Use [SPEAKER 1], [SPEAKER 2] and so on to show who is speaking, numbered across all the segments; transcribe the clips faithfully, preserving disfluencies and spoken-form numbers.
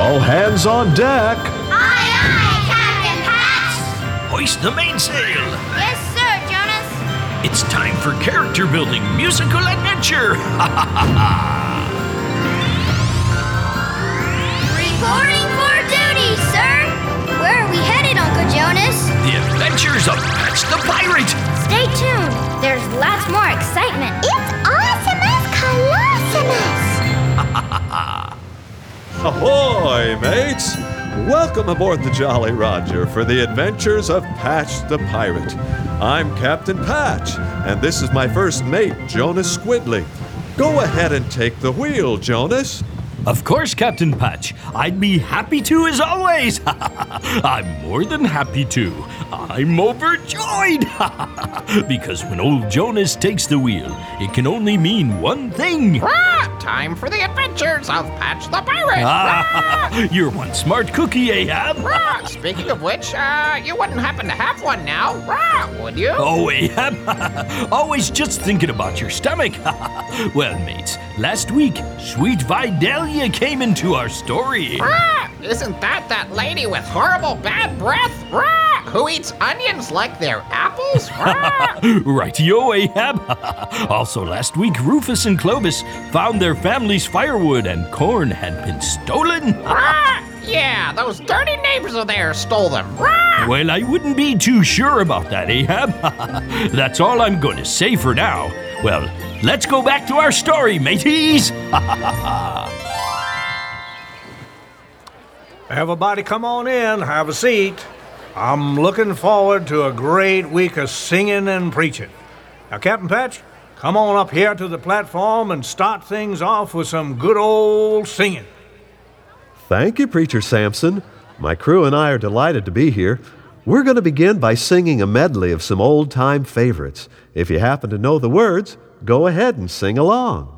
[SPEAKER 1] All hands on deck.
[SPEAKER 2] Aye, aye, Captain Patch.
[SPEAKER 3] Hoist the mainsail.
[SPEAKER 2] Yes, sir, Jonas.
[SPEAKER 3] It's time for character building musical adventure. Ha ha ha ha.
[SPEAKER 2] Reporting for duty, sir. Where are we headed, Uncle Jonas?
[SPEAKER 3] The Adventures of Patch the Pirate.
[SPEAKER 2] Stay tuned. There's lots more excitement. It's Awesomus Colossumus.
[SPEAKER 1] Ahoy, mates! Welcome aboard the Jolly Roger for the Adventures of Patch the Pirate. I'm Captain Patch, and this is my first mate, Jonas Squidly. Go ahead and take the wheel, Jonas.
[SPEAKER 3] Of course, Captain Patch. I'd be happy to as always. I'm more than happy to. I'm overjoyed. Because when old Jonas takes the wheel, it can only mean one thing.
[SPEAKER 4] Ah, time for the Adventures of Patch the Pirate.
[SPEAKER 3] Ah, you're one smart cookie, Ahab.
[SPEAKER 4] Ah, speaking of which, uh, you wouldn't happen to have one now, ah, would you?
[SPEAKER 3] Oh, Ahab. Always just thinking about your stomach. Well, mates, last week, sweet Vidalia came into our story.
[SPEAKER 4] Ah, isn't that that lady with horrible bad breath? Ah, who eats onions like they're apples? Ah.
[SPEAKER 3] Right-yo, Ahab. Also, last week, Rufus and Clovis found their family's firewood and corn had been stolen.
[SPEAKER 4] Ah, yeah, those dirty neighbors of theirs stole them. Ah.
[SPEAKER 3] Well, I wouldn't be too sure about that, Ahab. That's all I'm going to say for now. Well, let's go back to our story, mateys.
[SPEAKER 5] Everybody come on in, have a seat. I'm looking forward to a great week of singing and preaching. Now, Captain Patch, come on up here to the platform and start things off with some good old singing.
[SPEAKER 1] Thank you, Preacher Samson. My crew and I are delighted to be here. We're going to begin by singing a medley of some old-time favorites. If you happen to know the words, go ahead and sing along.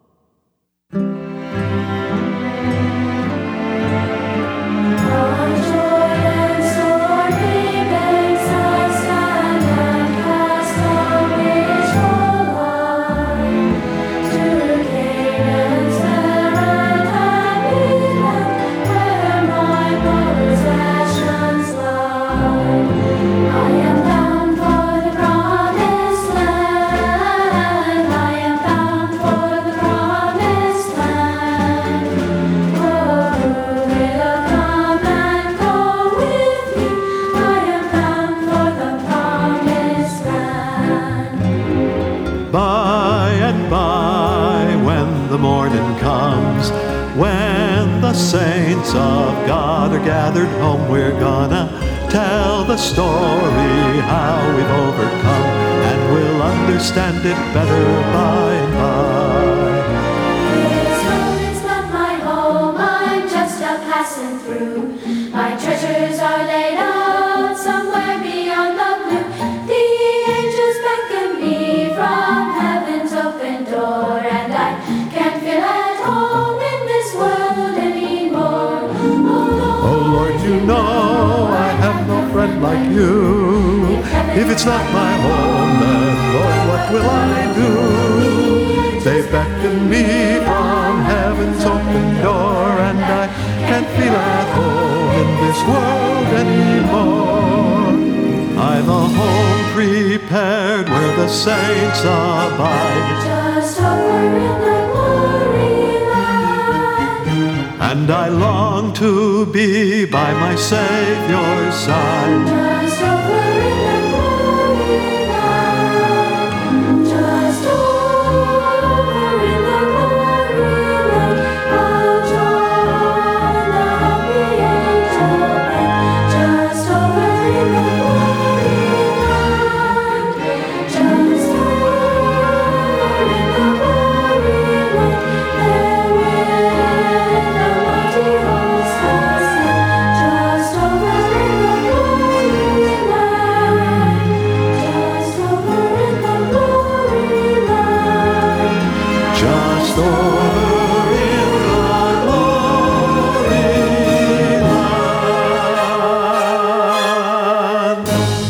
[SPEAKER 1] When the saints of God are gathered home, we're gonna tell the story how we've overcome, and we'll understand it better by and by.
[SPEAKER 6] This mountain's not my home, I'm just a passing through. My treasures are laid out somewhere beyond the blue. The angels beckon me from heaven's open door, and I can't feel at home in this world anymore.
[SPEAKER 1] Oh Lord, you know I have no friend like you. If it's not my home, then Lord, what will I do? They beckon me from heaven's open door, and I can't feel at home in this world anymore. I've a home prepared where the saints abide,
[SPEAKER 6] Just over in the glory land.
[SPEAKER 1] and I long to be by my Savior's side.
[SPEAKER 6] Just over in the glory land. Just over in the glory land. I'll join the happy angel band. Just over in the glory land. Just over in the glory land. There with the mighty host ascend. Just over in the glory land. Just over in the glory land.
[SPEAKER 1] Just over in the glory land.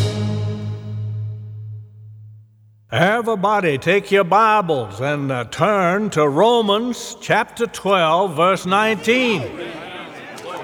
[SPEAKER 5] Everybody take your Bibles and uh, turn to Romans chapter twelve, verse nineteen.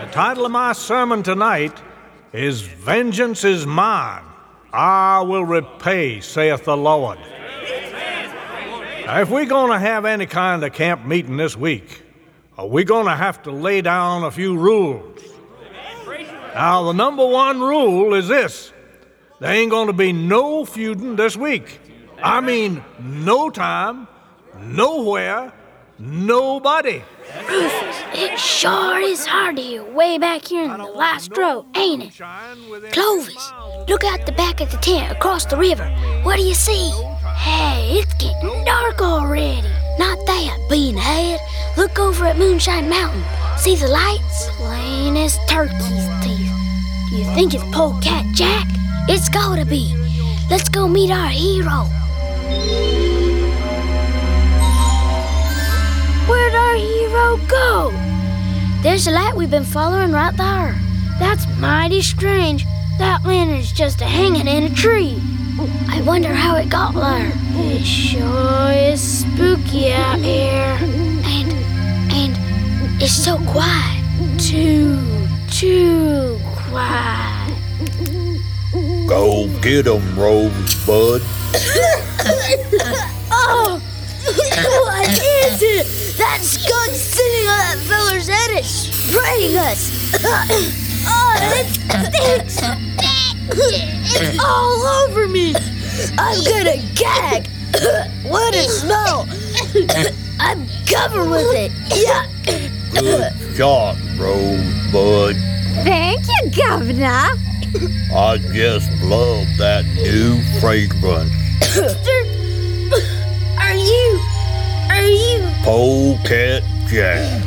[SPEAKER 5] title of my sermon tonight is Vengeance is Mine. I will repay, saith the Lord. Now, if we're going to have any kind of camp meeting this week, we're going to have to lay down a few rules. Now, the number one rule is this. There ain't going to be no feuding this week. I mean, no time, nowhere, nobody.
[SPEAKER 7] Rufus, it sure is hard to hear way back here in the last row, ain't it? Clovis, look out the back of the tent across the river. What do you see? Hey, it's getting dark already. Not that, beanhead. Look over at Moonshine Mountain. See the lights? Plain as turkey's teeth. Do you think it's Polecat Jack? It's gotta be. Let's go meet our hero. Where'd our hero go? There's the light we've been following right there. That's mighty strange. That lantern's just a hanging in a tree. I wonder how it got there. It sure is spooky out here. And, and it's so quiet. Too, too quiet.
[SPEAKER 8] Go get 'em, Rosebud.
[SPEAKER 7] Oh! What is it? That skunk sitting on that feller's head is spraying us. Oh, it stinks. It's all over me. I'm gonna gag. What a smell. I'm covered with it. Yuck.
[SPEAKER 8] Good shot, Rosebud.
[SPEAKER 2] Thank you, Governor.
[SPEAKER 8] I just love that new fragrance.
[SPEAKER 7] Are you... Are you...
[SPEAKER 8] Polecat Jack.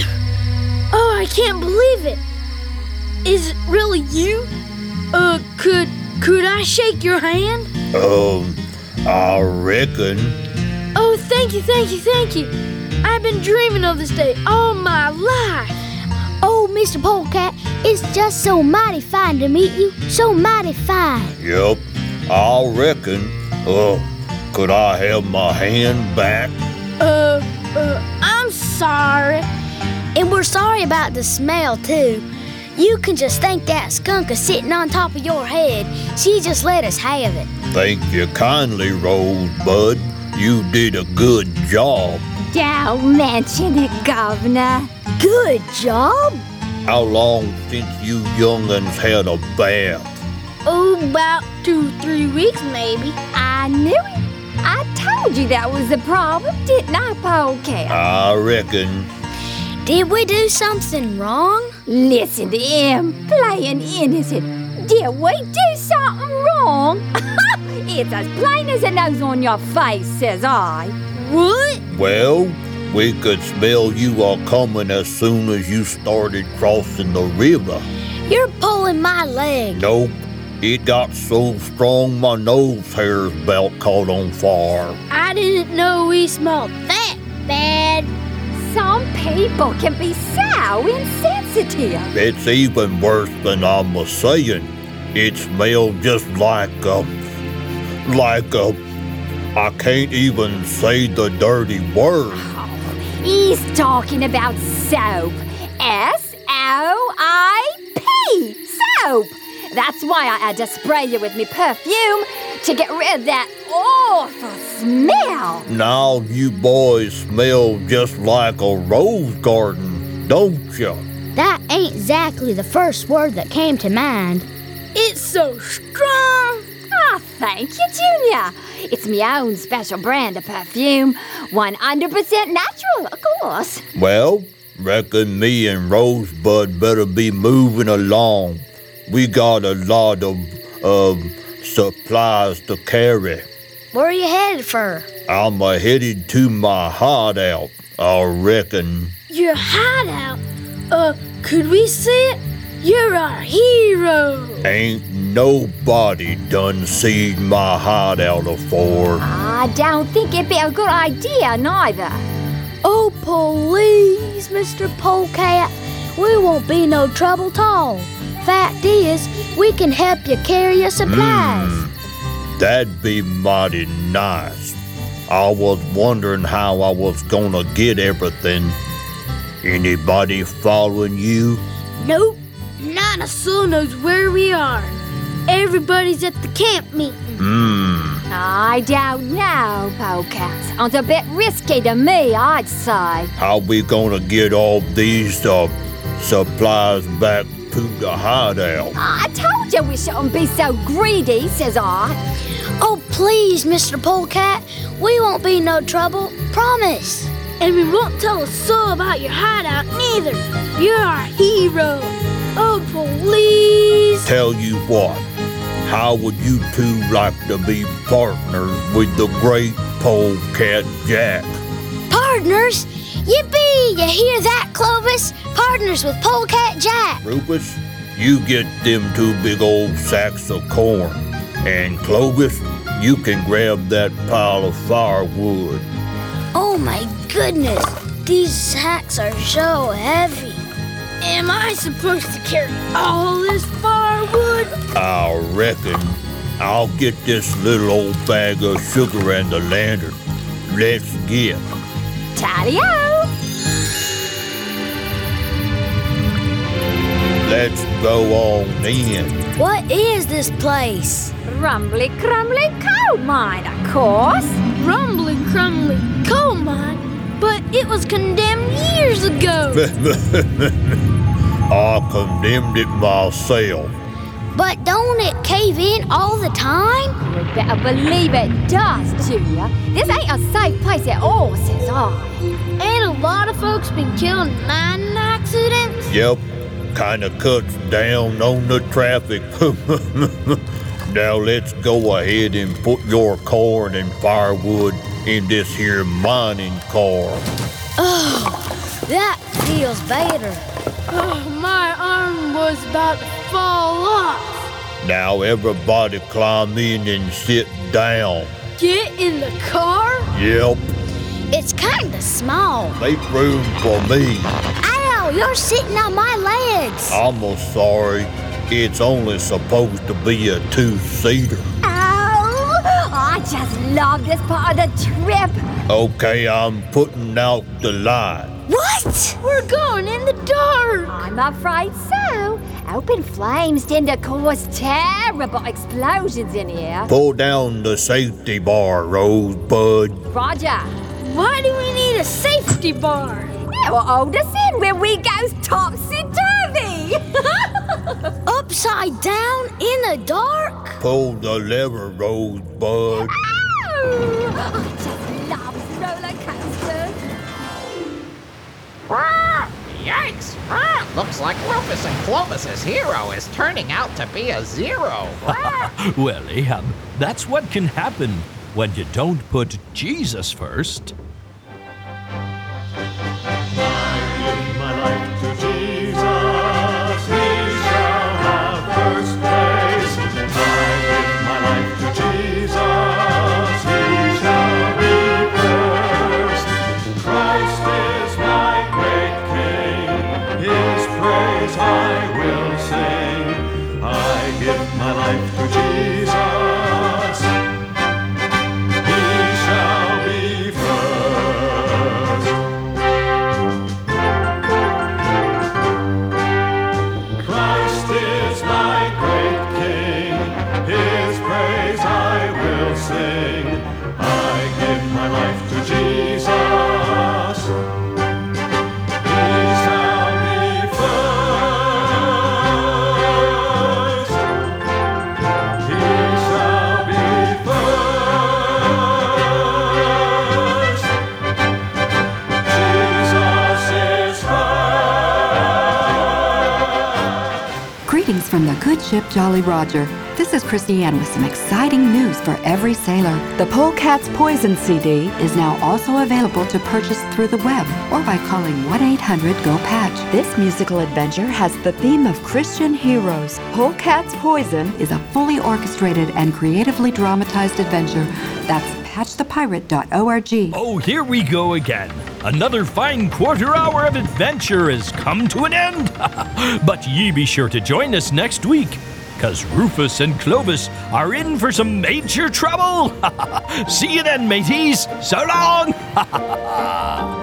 [SPEAKER 7] Oh, I can't believe it. Is it really you? Uh, could... Could I shake your hand?
[SPEAKER 8] Um, I reckon.
[SPEAKER 7] Oh, thank you, thank you, thank you. I've been dreaming of this day all my life.
[SPEAKER 2] Oh, Mister Polecat, it's just so mighty fine to meet you. So mighty fine.
[SPEAKER 8] Yep, I reckon. Uh, could I have my hand back?
[SPEAKER 7] Uh, uh, I'm sorry.
[SPEAKER 2] And we're sorry about the smell, too. You can just thank that skunk is sitting on top of your head. She just let us have it.
[SPEAKER 8] Thank you kindly, Rosebud. You did a good job.
[SPEAKER 2] Don't mention it, Governor. Good job?
[SPEAKER 8] How long since you young'uns had a bath?
[SPEAKER 7] Oh, about two, three weeks, maybe.
[SPEAKER 2] I knew it. I told you that was the problem, didn't I, Polecat?
[SPEAKER 8] I reckon.
[SPEAKER 2] Did we do something wrong?
[SPEAKER 9] Listen to him, playing innocent. Did we do something wrong? It's as plain as a nose on your face, says I.
[SPEAKER 7] What?
[SPEAKER 8] Well, we could smell you all coming as soon as you started crossing the river.
[SPEAKER 2] You're pulling my leg.
[SPEAKER 8] Nope. It got so strong my nose hair's about caught on fire.
[SPEAKER 7] I didn't know we smelled that bad.
[SPEAKER 9] Some people can be so insensitive.
[SPEAKER 8] It's even worse than I'm a saying. It smelled just like a... like a... I can't even say the dirty word.
[SPEAKER 9] Oh, he's talking about soap. S O I P. Soap. That's why I had to spray you with me perfume to get rid of that awful smell.
[SPEAKER 8] Now you boys smell just like a rose garden, don't you?
[SPEAKER 2] That ain't exactly the first word that came to mind.
[SPEAKER 7] It's so strong.
[SPEAKER 9] Oh, thank you, Junior. It's my own special brand of perfume. one hundred percent natural, of course.
[SPEAKER 8] Well, reckon me and Rosebud better be moving along. We got a lot of, um, supplies to carry.
[SPEAKER 2] Where are you headed for?
[SPEAKER 8] I'm a headed to my hideout, I reckon.
[SPEAKER 7] Your hideout? Uh, could we see it? You're our hero.
[SPEAKER 8] Ain't nobody done seen my hideout afore.
[SPEAKER 9] I don't think it'd be a good idea, neither.
[SPEAKER 2] Oh, please, Mister Polecat. We won't be no trouble at all. Fact is, we can help you carry your supplies.
[SPEAKER 8] Mm, that'd be mighty nice. I was wondering how I was gonna get everything. Anybody following you?
[SPEAKER 2] Nope. Not a soul knows where we are. Everybody's at the camp meeting.
[SPEAKER 8] Hmm.
[SPEAKER 9] I don't know, Polecat. Sounds a bit risky to me, I'd say.
[SPEAKER 8] How we gonna get all these uh, supplies back to the hideout?
[SPEAKER 9] I told you we shouldn't be so greedy, says I.
[SPEAKER 2] Oh, please, Mister Polecat. We won't be no trouble. Promise. And we won't tell a soul about your hideout neither. You're our hero. Oh, please.
[SPEAKER 8] Tell you what, how would you two like to be partners with the great Polecat Jack?
[SPEAKER 2] Partners? Yippee! You hear that, Clovis? Partners with Polecat Jack.
[SPEAKER 8] Rufus, you get them two big old sacks of corn. And Clovis, you can grab that pile of firewood.
[SPEAKER 2] Oh my goodness, these sacks are so heavy. Am I supposed to carry all this firewood?
[SPEAKER 8] I reckon I'll get this little old bag of sugar and the lantern. Let's get.
[SPEAKER 9] Tally-o!
[SPEAKER 8] Let's go on in.
[SPEAKER 2] What is this place?
[SPEAKER 9] Rumbly Crumbly Coal Mine, of course.
[SPEAKER 2] Rumbly Crumbly Coal Mine? But it was condemned years ago.
[SPEAKER 8] I condemned it myself.
[SPEAKER 2] But don't it cave in all the time?
[SPEAKER 9] You better believe it does, Julia. This ain't a safe place at all, says I.
[SPEAKER 2] Ain't a lot of folks been killed in mining accidents?
[SPEAKER 8] Yep, kinda cuts down on the traffic. Now let's go ahead and put your corn and firewood in this here mining car.
[SPEAKER 2] Oh, that feels better. Oh, my arm was about to fall off.
[SPEAKER 8] Now everybody climb in and sit down.
[SPEAKER 2] Get in the car?
[SPEAKER 8] Yep,
[SPEAKER 2] It's kinda small.
[SPEAKER 8] make room for me.
[SPEAKER 2] Ow, you're sitting on my legs.
[SPEAKER 8] I'm sorry, it's only supposed to be a two-seater.
[SPEAKER 9] Oh, I just love this part of the trip.
[SPEAKER 8] Okay, I'm putting out the light.
[SPEAKER 2] What? We're going in the dark.
[SPEAKER 9] I'm afraid so. Open flames tend to cause terrible explosions in here.
[SPEAKER 8] Pull down the safety bar, Rosebud.
[SPEAKER 9] Roger.
[SPEAKER 2] Why do we need a safety bar?
[SPEAKER 9] It will hold us in when we go topsy-turvy.
[SPEAKER 2] Upside down in the dark?
[SPEAKER 8] Pull the lever, Rosebud.
[SPEAKER 9] Oh, I just love roller coasters.
[SPEAKER 4] Ah, yikes! Ah, looks like Rufus and Clovis's hero is turning out to be a zero. Ah.
[SPEAKER 3] Well, Ahab, that's what can happen when you don't put Jesus first.
[SPEAKER 1] My life to Jesus, He shall have first place. I give my life to Jesus, He shall be first. Christ is my great King, His praise I will sing. I give my life to Jesus, He shall be first. Christ is my great King, His praise I will sing. I give my life to Jesus, He shall be first. He shall be first. Jesus is first.
[SPEAKER 10] Greetings from the good ship Jolly Roger. This is Christy Ann with some exciting news for every sailor. The Polecat's Poison C D is now also available to purchase through the web or by calling one eight hundred go patch. This musical adventure has the theme of Christian heroes. Polecat's Poison is a fully orchestrated and creatively dramatized adventure. That's patch the pirate dot org.
[SPEAKER 3] Oh, here we go again. Another fine quarter hour of adventure has come to an end. But ye be sure to join us next week, because Rufus and Clovis are in for some major trouble. See you then, mateys. So long.